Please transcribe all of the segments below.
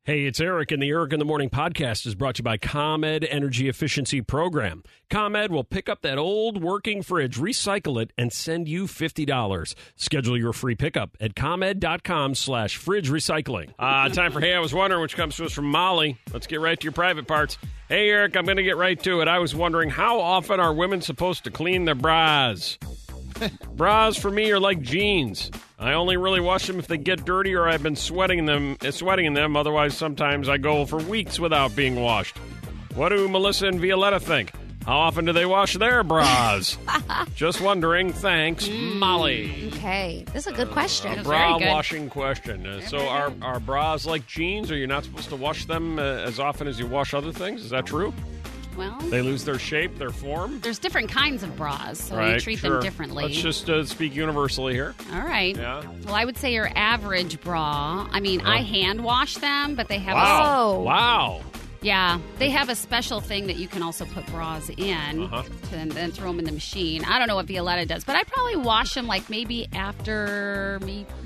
Hey, it's Eric, and the Eric in the Morning podcast is brought to you by ComEd Energy Efficiency Program. ComEd will pick up that old working fridge, recycle it, and send you $50. Schedule your free pickup at ComEd.com/fridge recycling. Time for Hey, I Was Wondering, which comes to us from Molly. Let's get right to your private parts. Hey, Eric, I'm going to get right to it. I was wondering, how often are women supposed to clean their bras? Bras for me are like jeans. I only really wash them if they get dirty or I've been sweating in them. Otherwise, sometimes I go for weeks without being washed. What do Melissa and Violetta think? How often do they wash their bras? Just wondering. Thanks, Molly. Okay, this is a good question. Bra washing question. So are bras like jeans? Are you not supposed to wash them as often as you wash other things? Is that true? Well, they lose their shape, their form? There's different kinds of bras, so right, you treat them differently. Let's just speak universally here. All right. Yeah. Well, I would say your average bra. I mean, I hand wash them, but they have Wow. Yeah, they have a special thing that you can also put bras in and then throw them in the machine. I don't know what Violetta does, but I probably wash them like maybe after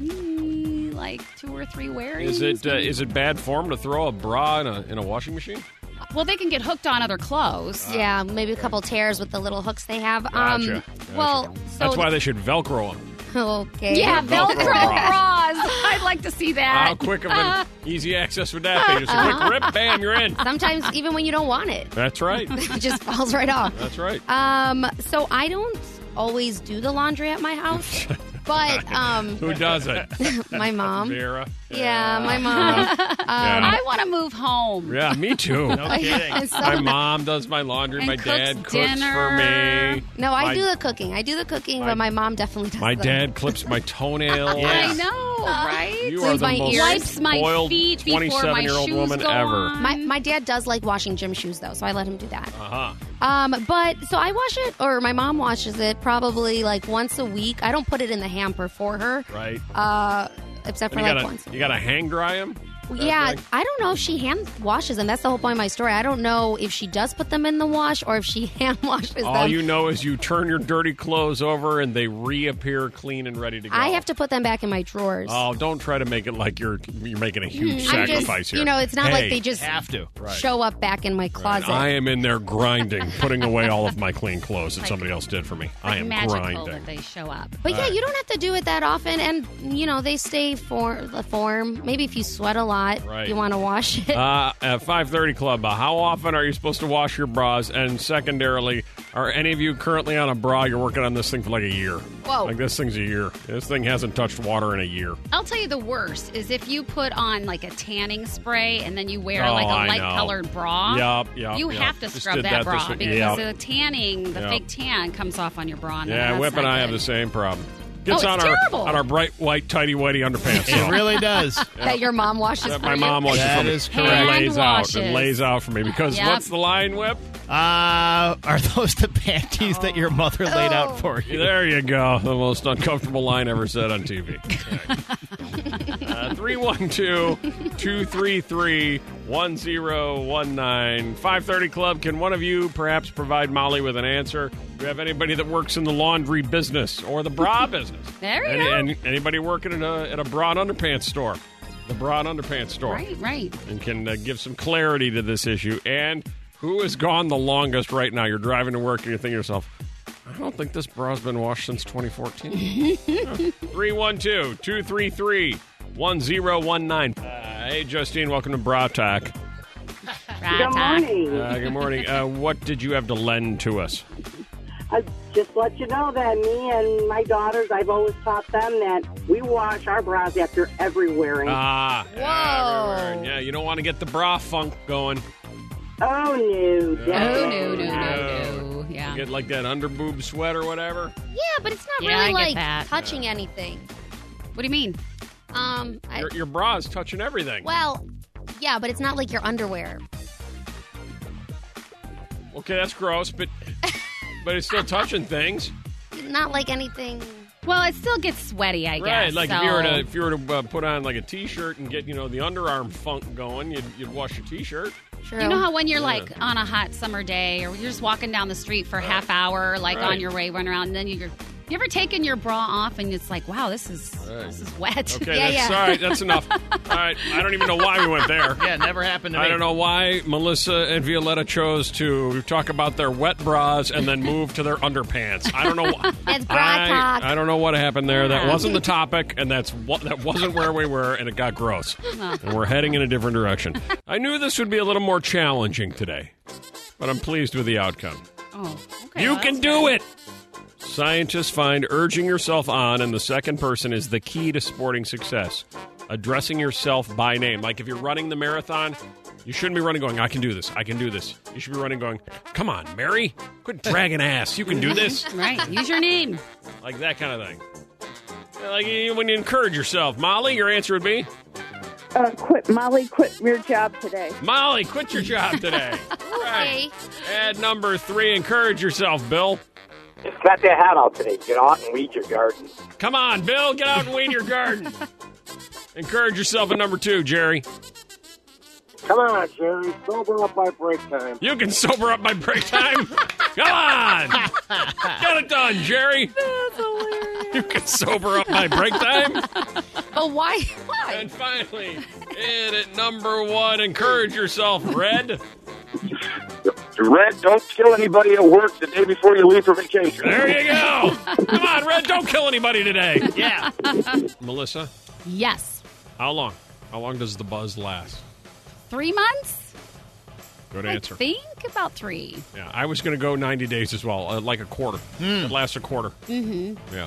like 2 or 3 wearings. Is it bad form to throw a bra in a washing machine? Well, they can get hooked on other clothes. Yeah, maybe a couple tears with the little hooks they have. Gotcha. Well, that's why they should Velcro them. Okay. Yeah, Velcro bras. I'd like to see that. How quick of an easy access would that be? Just a quick rip, bam, you're in. Sometimes even when you don't want it. That's right. It just falls right off. That's right. So I don't always do the laundry at my house. But who does it? My mom. Vera. Yeah, my mom. I want to move home. Yeah, me too. No kidding. My mom does my laundry. And my dad cooks cooks dinner. for me. No, I do the cooking. But my mom definitely does. My dad clips my toenails. I know, right? You are the my most ears. Wipes my spoiled feet before my 27-year-old shoes woman go ever. on. My dad does like washing gym shoes though, so I let him do that. Uh-huh. But so I wash it, or my mom washes it probably like once a week. I don't put it in the hamper for her. Right. Except for And like once. You got to hang dry them? Yeah, I don't know if she hand washes them. That's the whole point of my story. I don't know if she does put them in the wash or if she hand washes them. All you know is you turn your dirty clothes over and they reappear clean and ready to go. I have to put them back in my drawers. Oh, don't try to make it like you're making a huge sacrifice here. You know, it's not like they just have to show up back in my closet. Right. I am in there grinding, putting away all of my clean clothes that somebody else did for me. I am magical grinding. that they show up. But yeah, you don't have to do it that often, and you know they stay for the form. Maybe if you sweat a lot, you want to wash it. At 5:30 Club, how often are you supposed to wash your bras? And secondarily, are any of you currently on a bra? You're working on this thing for like a year. Whoa. Like this thing's a year. This thing hasn't touched water in a year. I'll tell you the worst is if you put on like a tanning spray and then you wear like a light-colored bra. Yep. You have to scrub that bra because the tanning, the fake tan comes off on your bra. Yeah, Whip and I have the same problem. It's terrible. On our bright white tighty-whitey underpants. It really does. That your mom washes for my you? mom washes for me. That is correct. And lays out for me. Because what's the line, Whip? Are those the panties that your mother laid out for you? There you go. The most uncomfortable line ever said on TV. 312-233-1019. 530 Club. Can one of you perhaps provide Molly with an answer? Do you have anybody that works in the laundry business or the bra business? There you go. Anybody working at a bra and underpants store? The bra and underpants store. Right. And can give some clarity to this issue. And who has gone the longest right now? You're driving to work and you're thinking to yourself, I don't think this bra's been washed since 2014. 312-233-1019. Hey, Justine, welcome to Bra Talk. Good morning. Good morning. What did you have to lend to us? I just let you know that me and my daughters, I've always taught them that we wash our bras after every wearing. Whoa. Whoa. Yeah, you don't want to get the bra funk going. Oh, no. No. Yeah. Get like that underboob sweat or whatever. Yeah, but it's not Yeah, I really get like that. touching anything. What do you mean? Your bra is touching everything. Well, yeah, but it's not like your underwear. Okay, that's gross, but it's still touching things. Not like anything. Well, it still gets sweaty, I guess. Right, like so. if you were to put on like a T-shirt and get the underarm funk going, you'd wash your T-shirt. True. You know how when you're like on a hot summer day or you're just walking down the street for a half hour, like on your way, running around, and then you're You ever taken your bra off and it's like, wow, this is wet. Okay, Yeah, all right, that's enough. All right, I don't even know why we went there. Yeah, never happened to me. I don't know why Melissa and Violetta chose to talk about their wet bras and then move to their underpants. I don't know why. It's bra talk. I don't know what happened there. That wasn't the topic, and that wasn't where we were, and it got gross. And we're heading in a different direction. I knew this would be a little more challenging today, but I'm pleased with the outcome. Oh, okay. You well, can that's do good. it! Scientists find urging yourself on in the second person is the key to sporting success. Addressing yourself by name. Like if you're running the marathon, you shouldn't be running going, I can do this, I can do this. You should be running going, come on, Mary, quit dragging ass. You can do this. Right. Use your name. Like that kind of thing. Like when you encourage yourself. Molly, your answer would be? Quit your job today. Molly, quit your job today. Okay. Add number 3, encourage yourself, Bill. Just cut that hat out today. Get out and weed your garden. Come on, Bill, get out and weed your garden. Encourage yourself at number 2, Jerry. Come on, Jerry. Sober up by break time. You can sober up by break time. Come on. Get it done, Jerry. That's hilarious. You can sober up by break time. But why? Why? And finally, in at number 1, encourage yourself, Red. Red, don't kill anybody at work the day before you leave for vacation. There you go. Come on, Red, don't kill anybody today. Yeah. Melissa, Yes. how long? How long does the buzz last? 3 months? Good I answer. think about 3. Yeah, I was going to go 90 days as well, like a quarter. It lasts a quarter. Mm-hmm. Yeah.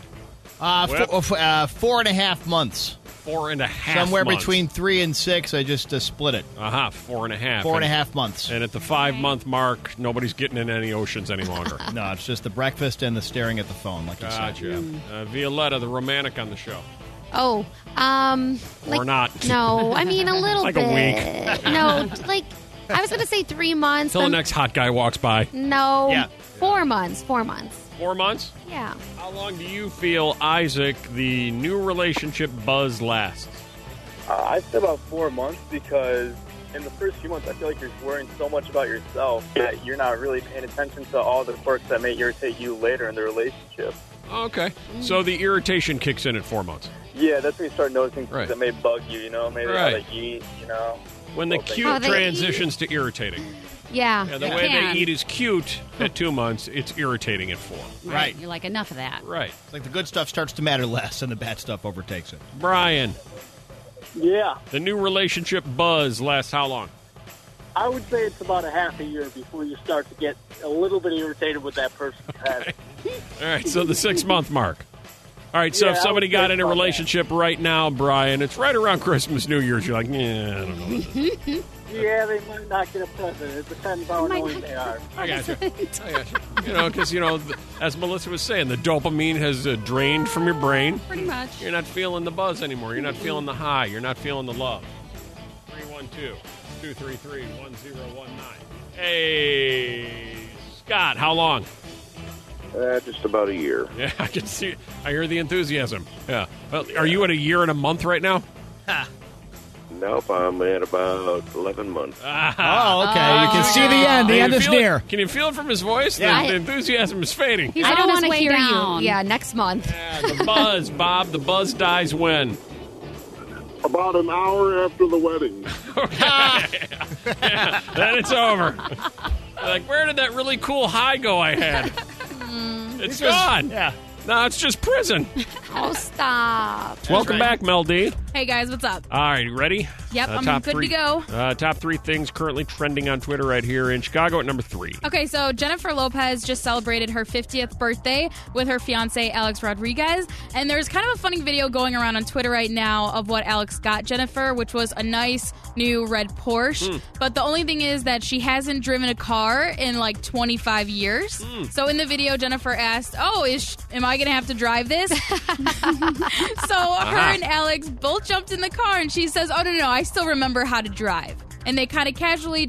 4.5 months. 4.5 Somewhere months. between 3 and 6. I just split it. 4.5. 4.5 months. And at the 5-month mark, nobody's getting in any oceans any longer. No, it's just the breakfast and the staring at the phone, like you said. Gotcha. Violetta, the romantic on the show. Oh, Or not. No, I mean a little Like a bit. week. No, like I was gonna say 3 months. Till the but next hot guy walks by. No. Yeah. 4 months. 4 months. 4 months? Yeah. How long do you feel, Isaac, the new relationship buzz lasts? I'd say about 4 months because in the first few months, I feel like you're worrying so much about yourself that you're not really paying attention to all the quirks that may irritate you later in the relationship. Okay. So the irritation kicks in at 4 months. Yeah, that's when you start noticing things Right. that may bug you, maybe how Right. they eat, When the Well, cute Oh, they transitions to irritating. Yeah. Yeah, the It way can. they eat is cute at 2 months. It's irritating at 4. Right. You're like, enough of that. Right. It's like the good stuff starts to matter less and the bad stuff overtakes it. Brian, Yeah, the new relationship buzz lasts how long? I would say it's about a half a year before you start to get a little bit irritated with that person. All right, so the 6-month mark. All right, so Yeah, if I somebody would got say in a about that. relationship right now, Brian, it's right around Christmas, New Year's, you're like, yeah, I don't know. Yeah, they might not get a present. It depends how annoying they are. I got you. Because, as Melissa was saying, the dopamine has drained from your brain. Pretty much. You're not feeling the buzz anymore. You're not feeling the high. You're not feeling the love. 312-233-1019. Hey, Scott, how long? Just about a year. Yeah, I can see. I hear the enthusiasm. Yeah. Well, are you at a year and a month right now? Nope, I'm at about 11 months. Oh, okay. You can see the end. The Can end you is feel it? near. Can you feel it from his voice? Yeah. The enthusiasm is fading. He's I on don't his want to way hear down. you. Yeah, next month. Yeah, the buzz, Bob. The buzz dies when? About an hour after the wedding. Yeah, then it's over. Like, where did that really cool high go I had? It's gone. Yeah. No, it's just prison. Oh, stop. Welcome back, Mel D. Hey guys, what's up? All right, you ready? Yep, I'm top good to three, go. Top 3 things currently trending on Twitter right here in Chicago at number 3. Okay, so Jennifer Lopez just celebrated her 50th birthday with her fiance Alex Rodriguez, and there's kind of a funny video going around on Twitter right now of what Alex got Jennifer, which was a nice new red Porsche. But the only thing is that she hasn't driven a car in like 25 years. So in the video, Jennifer asked, "Oh, am I going to have to drive this?" So her and Alex both jumped in the car, and she says, "Oh, no, I still remember how to drive." And they kind of casually just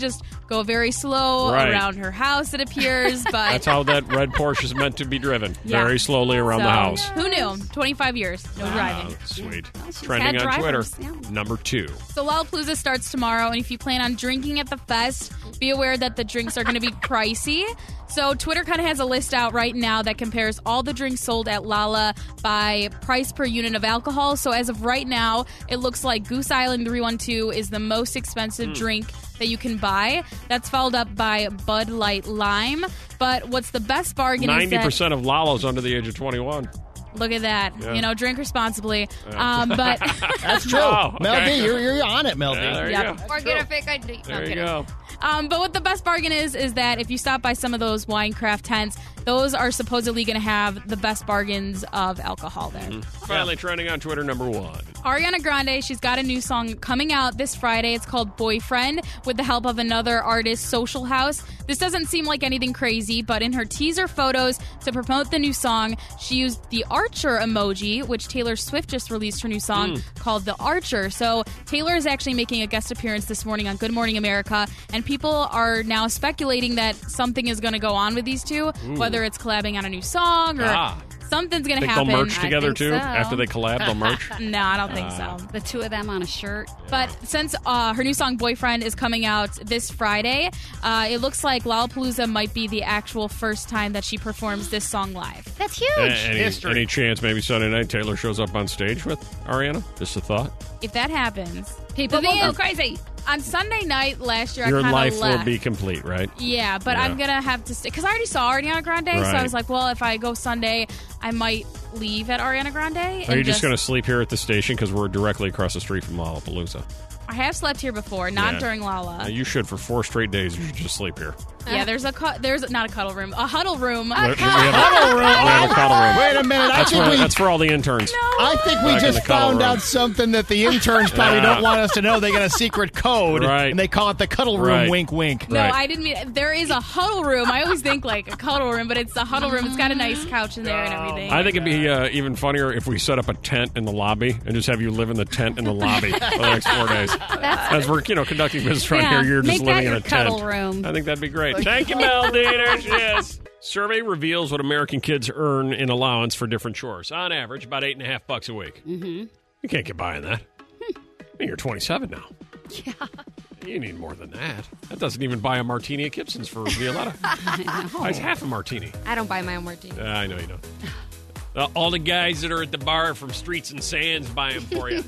go very slow Right. around her house, it appears. But That's how that red Porsche is meant to be driven. Yeah. Very slowly around the house. Who knew? 25 years, no driving. Sweet. she's Trending had on drivers, Twitter. yeah. Number 2. So Lollapalooza starts tomorrow, and if you plan on drinking at the fest, be aware that the drinks are going to be pricey. So Twitter kind of has a list out right now that compares all the drinks sold at Lolla by price per unit of alcohol. So as of right now, it looks like Goose Island 312 is the most expensive drink that you can buy. That's followed up by Bud Light Lime. But what's the best bargain is that 90% of Lala's under the age of 21. look at that. Yeah. Drink responsibly. But That's true. Oh, okay. Mel D, you're on it, Mel D. Yeah, there you Yep. go. Or get a fake ID. No, There I'm you kidding. go. But what the best bargain is that if you stop by some of those wine craft tents, those are supposedly going to have the best bargains of alcohol there. Finally trending on Twitter, number 1. Ariana Grande, she's got a new song coming out this Friday. It's called Boyfriend with the help of another artist, Social House. This doesn't seem like anything crazy, but in her teaser photos to promote the new song, she used the Archer emoji, which Taylor Swift just released her new song called The Archer. So Taylor is actually making a guest appearance this morning on Good Morning America, and people are now speculating that something is going to go on with these two, whether it's collabing on a new song or something's going to Think happen. they'll merge together think too? so. After they collab, they'll merge? No, I don't think so. The two of them on a shirt. But since her new song Boyfriend is coming out this Friday, it looks like Lollapalooza might be the actual first time that she performs this song live. That's huge. Any chance maybe Sunday night Taylor shows up on stage with Ariana? Just a thought. If that happens, People the will thing go is, crazy. on Sunday night last year, Your I kind life of left. will be complete, right? Yeah, but Yeah. I'm going to have to stay. Because I already saw Ariana Grande, so Right. I was like, well, if I go Sunday, I might leave at Ariana Grande. Are you just going to sleep here at the station because we're directly across the street from Lollapalooza? I have slept here before, not Yeah. during Lolla. You should for 4 straight days. You should just sleep here. Yeah, there's not a cuddle room, a huddle room. We have a Cuddle room. we have a cuddle room. Wait a minute. That's for all the interns. I think we Back in just the cuddle found room. out something that the interns probably don't want us to know. They got a secret code, Right. and they call it the cuddle room. Right. Wink, wink. No, Right. I didn't mean. There is a huddle room. I always think like a cuddle room, but it's a huddle room. It's got a nice couch in there and everything. I think it'd be even funnier if we set up a tent in the lobby and just have you live in the tent in the lobby for the next 4 days. As we're conducting business right Yeah, here, you're just make living that in a your cuddle tent. room. I think that'd be great. Thank you, Mel D. There she is. Survey reveals what American kids earn in allowance for different chores. On average, about $8.50 a week. Mm-hmm. You can't get by on that. I mean, you're 27 now. Yeah. You need more than that. That doesn't even buy a martini at Gibson's for Violetta. It's half a martini. I don't buy my own martini. I know you don't. All the guys that are at the bar from Streets and Sands buy them for you.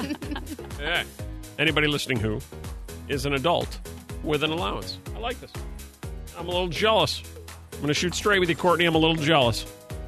Yeah. Anybody listening who is an adult with an allowance. I like this. I'm a little jealous. I'm going to shoot straight with you, Courtney. I'm a little jealous.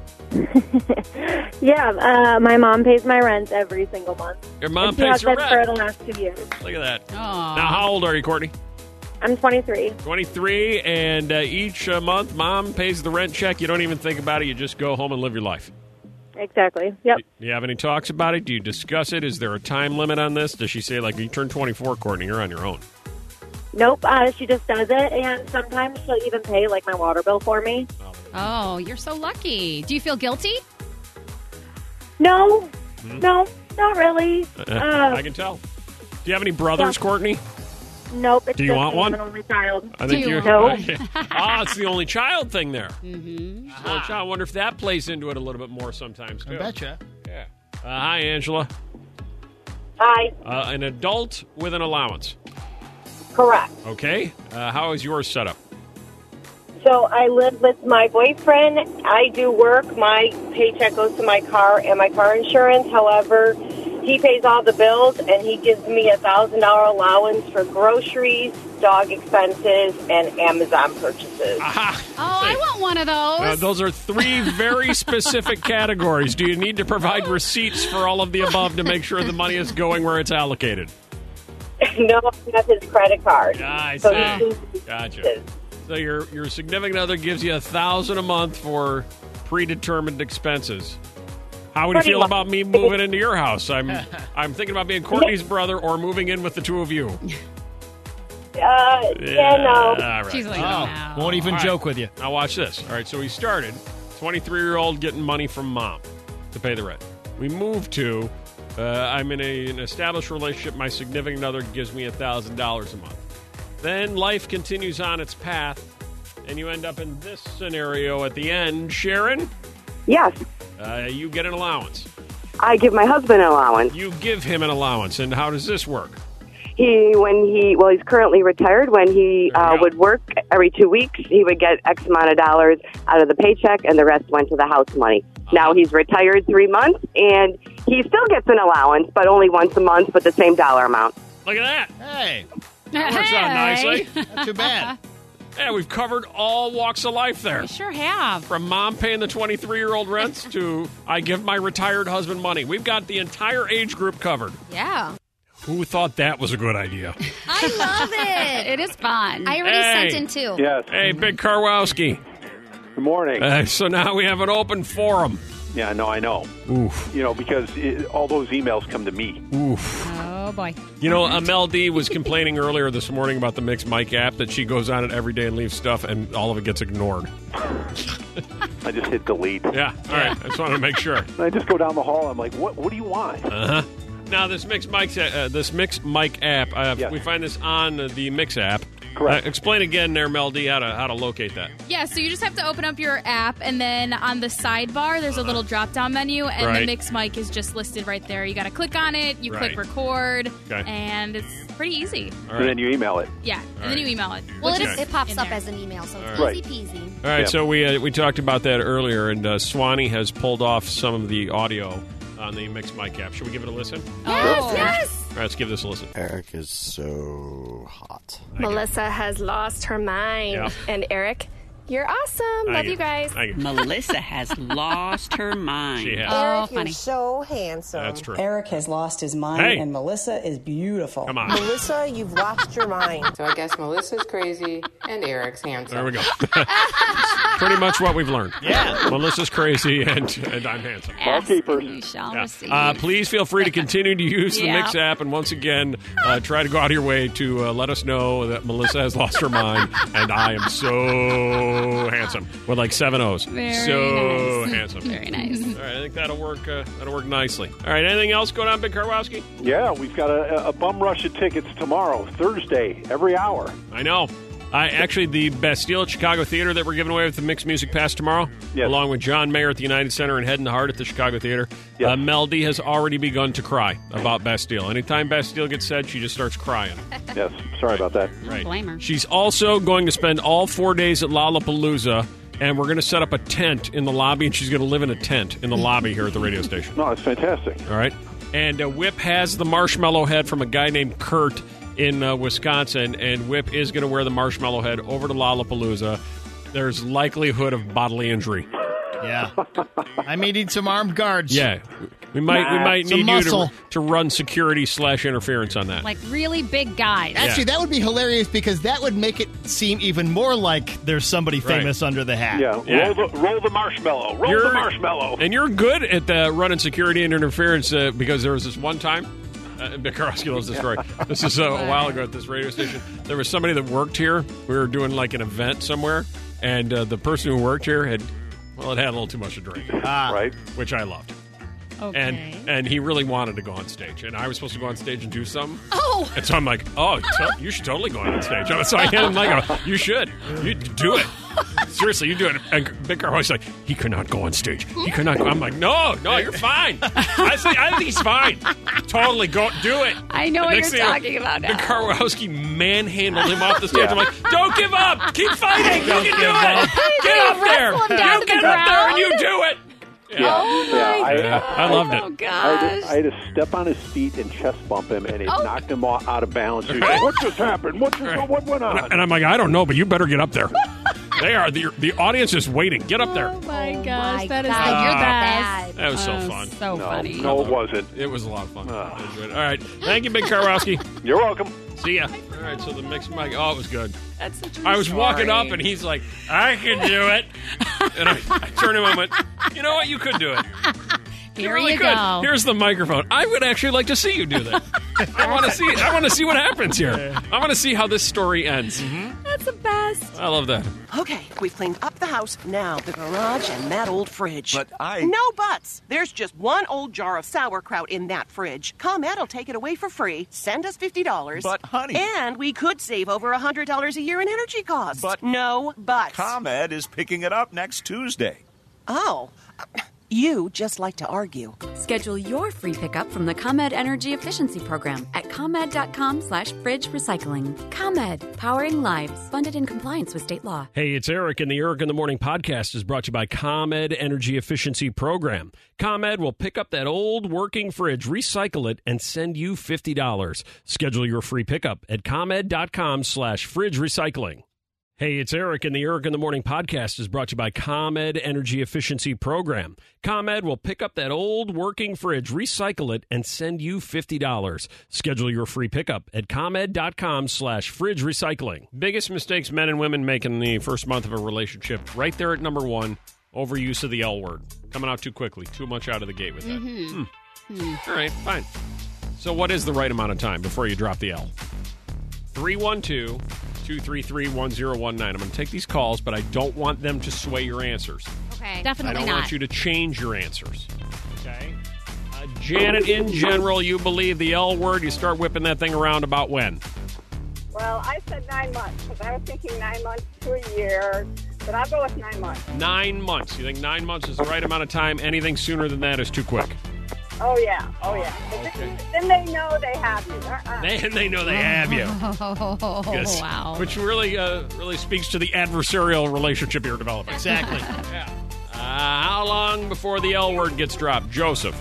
Yeah, my mom pays my rent every single month. Your mom And she pays has your been rent. for the last 2 years. Look at that. Aw. Now, how old are you, Courtney? I'm 23. 23, and each month, mom pays the rent check. You don't even think about it. You just go home and live your life. Exactly. Yep. Do you have any talks about it? Do you discuss it? Is there a time limit on this? Does she say, like, you turn 24, Courtney, you're on your own? Nope, she just does it, and sometimes she'll even pay, like, my water bill for me. Oh, you're so lucky. Do you feel guilty? No, no, not really. I can tell. Do you have any brothers, Yeah. Courtney? Nope, it's Do you just want me. one? I'm an only child. I think you. No. It's the only child thing there. Mm-hmm. I wonder if that plays into it a little bit more sometimes, too. I betcha. Yeah. Hi, Angela. Hi. An adult with an allowance. Correct. Okay. How is yours set up? So I live with my boyfriend. I do work. My paycheck goes to my car and my car insurance. However, he pays all the bills, and he gives me $1,000 allowance for groceries, dog expenses, and Amazon purchases. Aha. Oh, I want one of those. Those are 3 very specific categories. Do you need to provide receipts for all of the above to make sure the money is going where it's allocated? No, that's his credit card. I So see. he- Gotcha. So your significant other gives you $1,000 a month for predetermined expenses. How would you Pretty feel much. about me moving into your house? I'm thinking about being Courtney's brother or moving in with the two of you. Yeah, no. All right. She's like, Oh, no. won't even All right. joke with you. Now watch this. All right, so we started 23-year-old getting money from mom to pay the rent. We moved to I'm in an established relationship. My significant other gives me $1,000 a month. Then life continues on its path, and you end up in this scenario at the end. Sharon? Yes. You get an allowance. I give my husband an allowance. You give him an allowance, and how does this work? He's currently retired. When he would work every 2 weeks, he would get X amount of dollars out of the paycheck, and the rest went to the house money. Now he's retired 3 months, and he still gets an allowance, but only once a month with the same dollar amount. Look at that. Hey. That works out nicely. Not too bad. Yeah, we've covered all walks of life there. We sure have. From mom paying the 23-year-old rents to I give my retired husband money. We've got the entire age group covered. Yeah. Who thought that was a good idea? I love it. It is fun. I already sent in two. Yes. Hey, Big Karwowski. Good morning. So now we have an open forum. Yeah, no, I know. Oof. Because all those emails come to me. Oof. Oh, boy. Mel D was complaining earlier this morning about the Mix Mike app that she goes on it every day and leaves stuff, and all of it gets ignored. I just hit delete. Yeah, all right. I just wanted to make sure. And I just go down the hall. I'm like, what do you want? Uh-huh. Now, this Mix Mike app, Yes. we find this on the Mix app. Correct. Explain again there, Mel D, how to locate that. Yeah, so you just have to open up your app, and then on the sidebar, there's a little drop-down menu, and Right. the Mix Mic is just listed right there. You got to click on it, you Right. click record, Okay. and it's pretty easy. All right. And then you email it. Yeah, and then you email it. Well, Okay. it pops In up there. as an email, so it's Right. easy peasy. All right, Yeah. so we talked about that earlier, and Swanee has pulled off some of the audio on the Mix Mic app. Should we give it a listen? Oh. Yes. All right, let's give this a listen. Eric is so hot. Melissa has lost her mind. Yeah. And Eric, you're awesome. Love you guys. Thank you. Melissa has lost her mind. She has. Oh, Eric, funny. you're so handsome. That's true. Eric has lost his mind, Hey. and Melissa is beautiful. Come on. Melissa, you've lost your mind. So I guess Melissa's crazy and Eric's handsome. There we go. Pretty much what we've learned. Yeah. Melissa's crazy, and I'm handsome. Ask and you shall receive. Please feel free to continue to use the Yeah. Mix app, and once again, try to go out of your way to let us know that Melissa has lost her mind, and I am so handsome with like 7 O's. Very so nice. handsome. Very nice. All right, I think that'll work. That'll work nicely. All right, anything else going on, Big Karwowski? Yeah, we've got a bum rush of tickets tomorrow, Thursday, every hour. I know. Actually, the Bastille at Chicago Theater that we're giving away with the Mixed Music Pass tomorrow, Yes. along with John Mayer at the United Center and Head and Heart at the Chicago Theater. Yes. Mel D has already begun to cry about Bastille. Anytime Bastille gets said, she just starts crying. Yes, sorry about that. Right. Blame her. She's also going to spend all 4 days at Lollapalooza, and we're going to set up a tent in the lobby, and she's going to live in a tent in the lobby here at the radio station. No, it's fantastic. All right. And Whip has the marshmallow head from a guy named Kurt in Wisconsin, and Whip is going to wear the marshmallow head over to Lollapalooza. There's likelihood of bodily injury. Yeah. I may need some armed guards. Yeah. We might Some need muscle. you to run security / interference on that. Like really big guys. Actually, that would be hilarious because that would make it seem even more like there's somebody famous under the hat. Yeah, Yeah. roll the marshmallow. Roll the marshmallow. And you're good at the running security and interference because there was this one time. Big Karowski loves this story. This is a while ago at this radio station. There was somebody that worked here. We were doing like an event somewhere, and the person who worked here had a little too much to drink. Right. Which I loved. Okay. And he really wanted to go on stage, and I was supposed to go on stage and do something. Oh! And so I'm like, you should totally go on stage. So I handed him like, you should. You do it. Seriously, you do it. And Big Car was like, he cannot go on stage. He cannot go. I'm like, no, you're fine. I think he's fine. Totally go do it. I know And what next you're thing talking about now. Big Karwowski manhandled him off the stage. Yeah. I'm like, don't give up. Keep fighting. You can do it. Get you up there. wrestle him down You to get the up there and ground? you do it. I loved it. Oh, gosh. I had to step on his feet and chest bump him, and it knocked him out of balance. He was Right. like, what just happened? What went on? And I'm like, I don't know, but you better get up there. They are. The audience is waiting. Get up there. Oh my gosh, that is God, you're you're the bad. That was so fun. So funny. No, it wasn't. It was a lot of fun. I enjoyed it. All right. Thank you, Big Karwowski. You're welcome. See ya. All right, so the mixed mic. Oh, it was good. That's such a I was story. walking up, and he's like, I can do it. And I turned to him and went, you know what? You could do it. Here really you could. go. Here's the microphone. I would actually like to see you do that. I want to see what happens here. I want to see how this story ends. That's a badass best. I love that. Okay, we've cleaned up the house, now the garage and that old fridge. But No buts! There's just one old jar of sauerkraut in that fridge. ComEd will take it away for free, send us $50. But, honey... And we could save over $100 a year in energy costs. But... No buts. ComEd is picking it up next Tuesday. Oh. You just like to argue. Schedule your free pickup from the ComEd Energy Efficiency Program at ComEd.com/fridge recycling. ComEd, powering lives. Funded in compliance with state law. Hey, it's Eric, and the Eric in the Morning podcast is brought to you by ComEd Energy Efficiency Program. ComEd will pick up that old working fridge, recycle it, and send you $50. Schedule your free pickup at ComEd.com/fridge recycling. Hey, it's Eric, and the Eric in the Morning podcast is brought to you by ComEd Energy Efficiency Program. ComEd will pick up that old working fridge, recycle it, and send you $50. Schedule your free pickup at ComEd.com/fridge recycling. Biggest mistakes men and women make in the first month of a relationship, right there at number one, overuse of the L word. Coming out too quickly, too much out of the gate with that. All right, fine. So what is the right amount of time before you drop the L? 312-233-1019. I'm going to take these calls, but I don't want them to sway your answers. Okay. Definitely I don't not. want you to change your answers. Okay? Janet, in general, you believe the L word, you start whipping that thing around about when? Well, I said 9 months because I was thinking 9 months to a year, but I'll go with 9 months. 9 months. You think 9 months is the right amount of time? Anything sooner than that is too quick. Oh, yeah. Oh, yeah. Okay. Then they know they have you. They know they have you. Oh, Yes. wow. Which really speaks to the adversarial relationship you're developing. Exactly. Yeah. How long before the L word gets dropped? Joseph.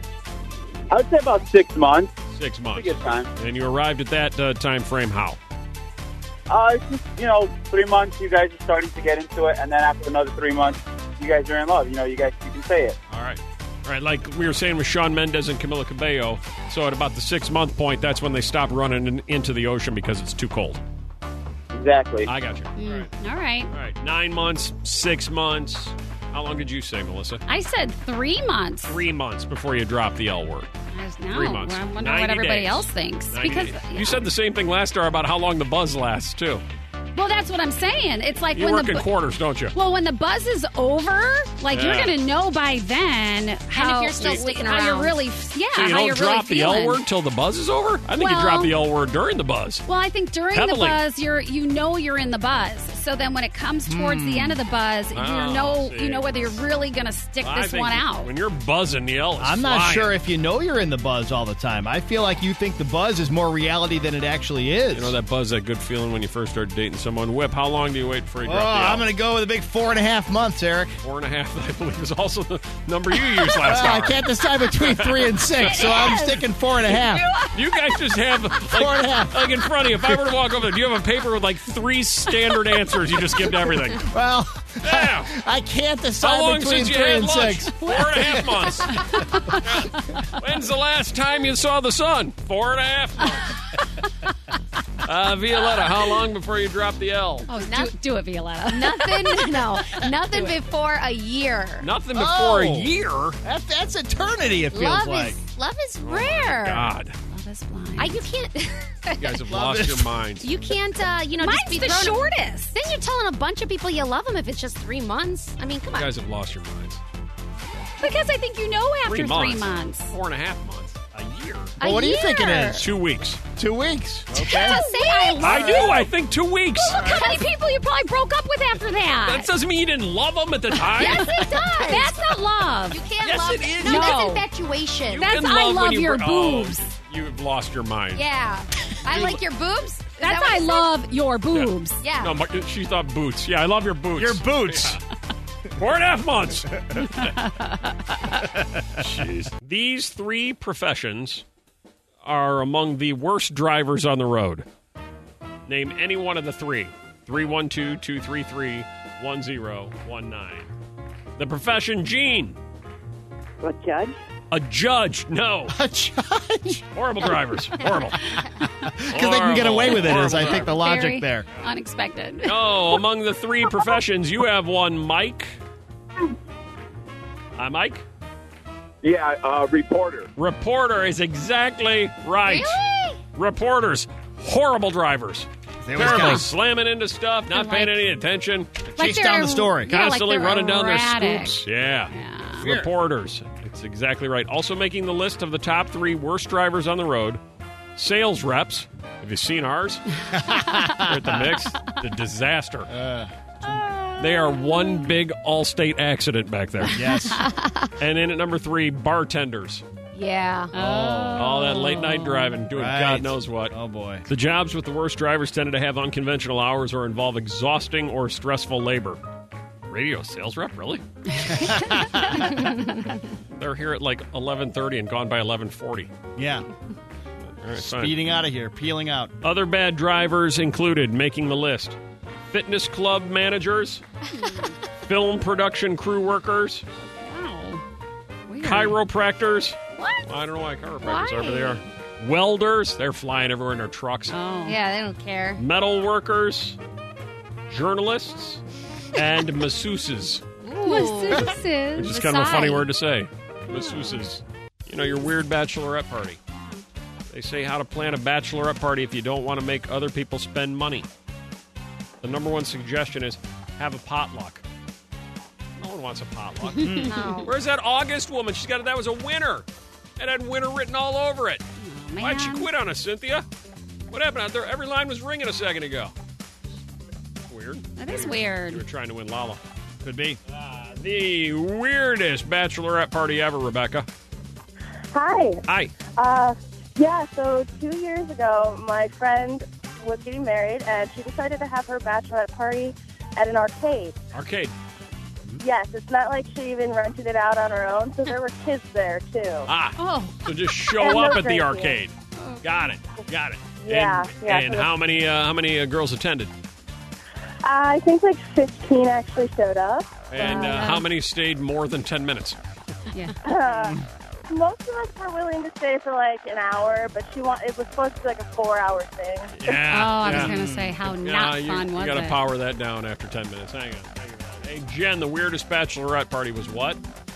I would say about 6 months. 6 months. Pretty good time. And you arrived at that time frame how? It's just, 3 months, you guys are starting to get into it, and then after another 3 months, you guys are in love. You can say it. All right. All right, like we were saying with Shawn Mendes and Camila Cabello, so at about the 6 month point, that's when they stop running into the ocean because it's too cold. Exactly. I got you. All right. All right. 9 months, 6 months. How long did you say, Melissa? I said 3 months. 3 months before you drop the L word. No, 3 months. I wonder what everybody else thinks. 90 Because days. You said the same thing last hour about how long the buzz lasts, too. Well, that's what I'm saying. It's like You when work the in quarters, don't you? Well, when the buzz is over, like Yeah. you're going to know by then how if you're still sticking how you're around. really So you how don't you're drop really the L feeling. word till the buzz is over? I think you Well- drop the L word during the buzz. Well, I think during Heavily. the buzz, you're in the buzz. So then when it comes towards the end of the buzz, Oh, see. you know whether you're really going to stick I this think one out. When you're buzzing, the L is I'm not flying. sure if you know you're in the buzz all the time. I feel like you think the buzz is more reality than it actually is. You know that buzz, that good feeling when you first start dating someone? Whip, how long do you wait before you Oh, drop the L? I'm going to go with a big 4.5 months, Eric. 4.5, I believe, is also the number you used last I hour. can't decide between 3 and 6, so I'm sticking 4.5. You guys just have, like in front of you, if I were to walk over there, do you have a paper with like 3 standard answers you just give to everything? Well, Yeah. I can't How decide long between since you 3 had and lunch? 6. 4.5 months. Yeah. When's the last time you saw the sun? 4.5 months. Violetta, how long before you drop the L? Oh, do it, Violetta. Nothing before a year. Nothing before a Oh. year? That's eternity, it feels like. Love is rare. God. Love is blind. You can't. You guys have Love lost it. your minds. You can't. Mine's just be the thrown- shortest. Then you're telling a bunch of people you love them if it's just 3 months. I mean, come You on. guys have lost your minds. Because I think you know after 3 months. 3 months. 4.5 months. A year. Well, what do you think it year. is? 2 weeks. 2 weeks. Okay. Just say I love I do. I think 2 weeks. Look how many people you probably broke up with after that. That doesn't mean you didn't love them at the time. Yes, it does. That's not love. You can't Yes, love it is. No, No. that's infatuation. You That's can I love love when you your br- boobs. Oh, you've lost your mind. Yeah. I like your boobs. Is That's that what I you said? love your boobs. Yeah. No, she thought boots. Yeah, I love your boots. Your boots. Yeah. 4.5 months. Jeez. These 3 professions are among the worst drivers on the road. Name any one of the 3. 312-233-1019. The profession, Gene. A judge? A judge. No. A judge? Horrible drivers. Horrible. Because they can get away with it, is I think the logic Very there. unexpected. No, among the 3 professions, you have one, Mike. Hi, Mike. Yeah, reporter. Reporter is exactly right. Really? Reporters, horrible drivers. Terrible. Slamming into stuff, not paying any attention. Chase down the story. Constantly running down their erratic. scoops. Yeah. Reporters. It's exactly right. Also making the list of the top 3 worst drivers on the road. Sales reps. Have you seen ours? They're at the mix. The disaster. They are one big Allstate accident back there. Yes. And in at number 3, bartenders. Yeah. All that late night driving, doing God knows what. Oh, boy. The jobs with the worst drivers tended to have unconventional hours or involve exhausting or stressful labor. Radio sales rep, really? They're here at like 11:30 and gone by 11:40. Yeah. All right, Speeding out of here, peeling out. Other bad drivers included, making the list, fitness club managers, film production crew workers, chiropractors. What? I don't know why chiropractors are, but they are. Welders, they're flying everywhere in their trucks. Yeah, they don't care. Metal workers, journalists, and masseuses. Masseuses. Which is kind of a funny word to say. Masseuses. You know, your weird bachelorette party. They say how to plan a bachelorette party if you don't want to make other people spend money. The number one suggestion is have a potluck. No one wants a potluck. No. Where's that August woman? That was a winner. It had winner written all over it. Oh, Why'd she quit on us, Cynthia? What happened out there? Every line was ringing a second ago. Weird. That is weird. You were trying to win Lala. Could be. The weirdest bachelorette party ever, Rebecca. Hi. Hi. Yeah, so 2 years ago, my friend was getting married, and she decided to have her bachelorette party at an arcade. Arcade. Yes, it's not like she even rented it out on her own, so there were kids there, too. So just show up at the arcade. Got it. Yeah. And how many girls attended? I think like 15 actually showed up. And how many stayed more than 10 minutes? Yeah. Most of us were willing to stay for like an hour, but it was supposed to be like a 4-hour thing. Yeah. I was going to say, how not fun was You got it? to power that down after 10 minutes. Hang on. Hey, Jen, the weirdest bachelorette party was what?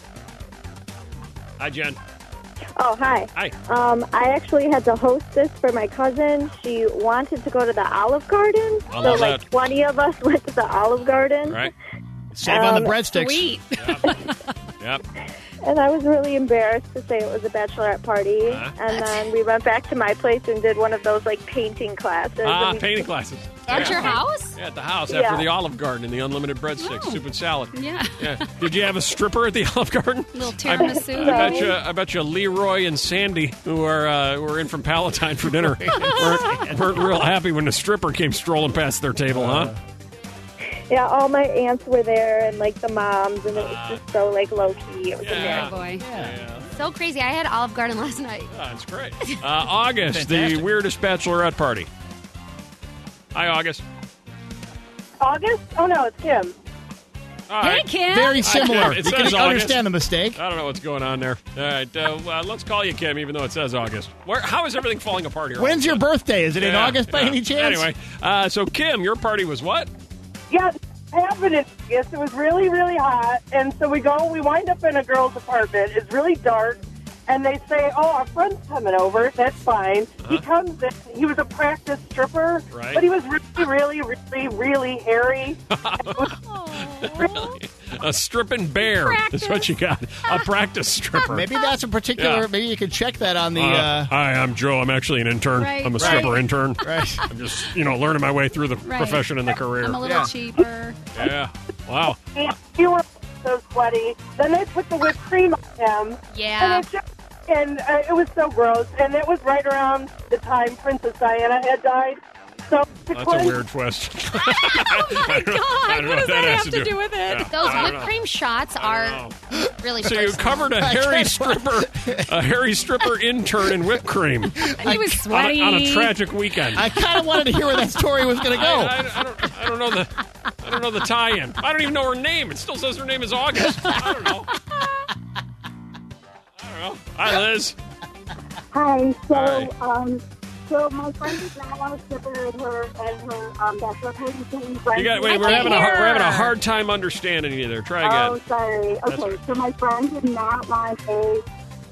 Hi, Jen. Oh, hi. Hi. I actually had to host this for my cousin. She wanted to go to the Olive Garden. I love like that. 20 of us went to the Olive Garden. Right. Save on the breadsticks. Sweet. Yep. And I was really embarrassed to say it was a bachelorette party. And then we went back to my place and did one of those like painting classes. And we- Painting classes. At your house? Yeah, at the house Yeah. after the Olive Garden and the unlimited breadsticks, soup and salad. Yeah. Did you have a stripper at the Olive Garden? Little tiramisu. I bet you Leroy and Sandy, who are in from Palatine for dinner, weren't real happy when the stripper came strolling past their table, huh? Yeah, all my aunts were there and like the moms, and it was just so like low key. It was Yeah. Boy. So crazy. I had Olive Garden last night. That's great. August, the weirdest bachelorette party. Hi, August. August? Oh no, it's Kim. All Hey, right. Kim. Very similar. It You says can August. understand the mistake. I don't know what's going on there. All right, let's call you Kim, even though it says August. How is everything falling apart here? When's your birthday? Is it in Yeah, August by yeah. any chance? Anyway, so Kim, your party was what? Yeah, it happened in August. It was really, really hot. And so we wind up in a girl's apartment. It's really dark. And they say, oh, our friend's coming over. That's fine. He comes in. He was a practice stripper. Right. But he was really, really, really, really hairy. Really? A stripping bear is what you got. A practice stripper. Maybe that's a particular. Yeah. Maybe you can check that on the. Hi, I'm Joe. I'm actually an intern. Right. I'm a stripper intern. Right. I'm just, learning my way through the profession and the career. I'm a little cheaper. Yeah. Wow. He was so sweaty. Then they put the whipped cream on him. Yeah. And it was so gross. And it was right around the time Princess Diana had died. So That's a weird twist. Oh my God! What does that have to do with it? Yeah. Those I don't whipped know. cream shots are really So you personal. covered a hairy stripper intern in whippt cream. And he was sweaty. On a tragic weekend. I kind of wanted to hear where that story was going to go. I don't know the tie-in. I don't even know her name. It still says her name is August. I don't know. Hi, Liz. Hi. Hi. So my friend does not want to stripper at her bachelor party. So We're having a hard time understanding you there. Try again. Oh, sorry. Okay, so my friend did not want a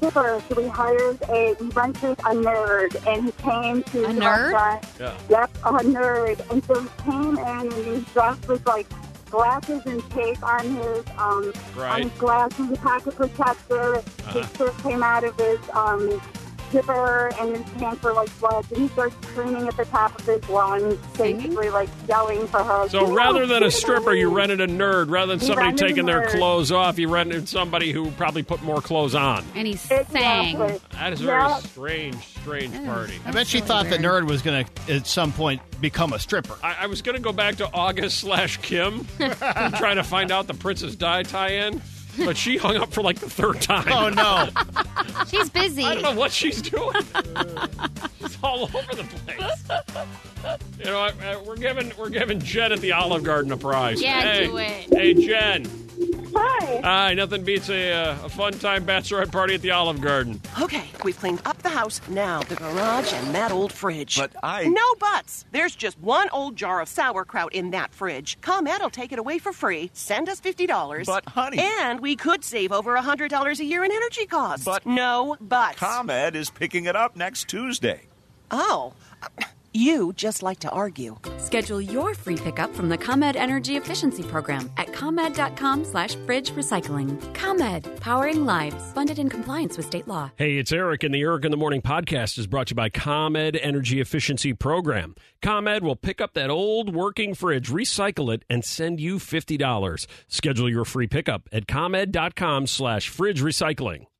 stripper, so we rented a nerd, and he came to A the nerd? restaurant. Yeah. Yep, a nerd. And so he came in, and he was dressed with, like, glasses and tape on his on his glasses, a pocket protector. His shirt came out of his zipper, and his pants were like sweats, and he started screaming at the top of his lungs, basically like yelling for her. So rather than a stripper, you rented a nerd. Rather than We somebody rented a taking their nerd. clothes off, you rented somebody who probably put more clothes on. And he sang. That is a very strange party. I bet she thought the nerd was going to, at some point, become a stripper. I was going to go back to August/Kim and try to find out the Princess Di tie-in, but she hung up for like the third time. Oh, no. She's busy. I don't know what she's doing. She's all over the place. You know, we're giving Jen at the Olive Garden a prize. Yeah, hey, do it. Hey, Jen. Hi. Hi, nothing beats a fun time bachelorette party at the Olive Garden. Okay, we've cleaned up the house. Now the garage and that old fridge. But No buts. There's just one old jar of sauerkraut in that fridge. ComEd will take it away for free. Send us $50. But, honey. And we could save over $100 a year in energy costs. But- No buts. ComEd is picking it up next Tuesday. Oh. You just like to argue. Schedule your free pickup from the ComEd Energy Efficiency Program at ComEd.com/fridge recycling. ComEd, powering lives. Funded in compliance with state law. Hey, it's Eric, and the Eric in the Morning podcast is brought to you by ComEd Energy Efficiency Program. ComEd will pick up that old working fridge, recycle it, and send you $50. Schedule your free pickup at ComEd.com/fridge recycling.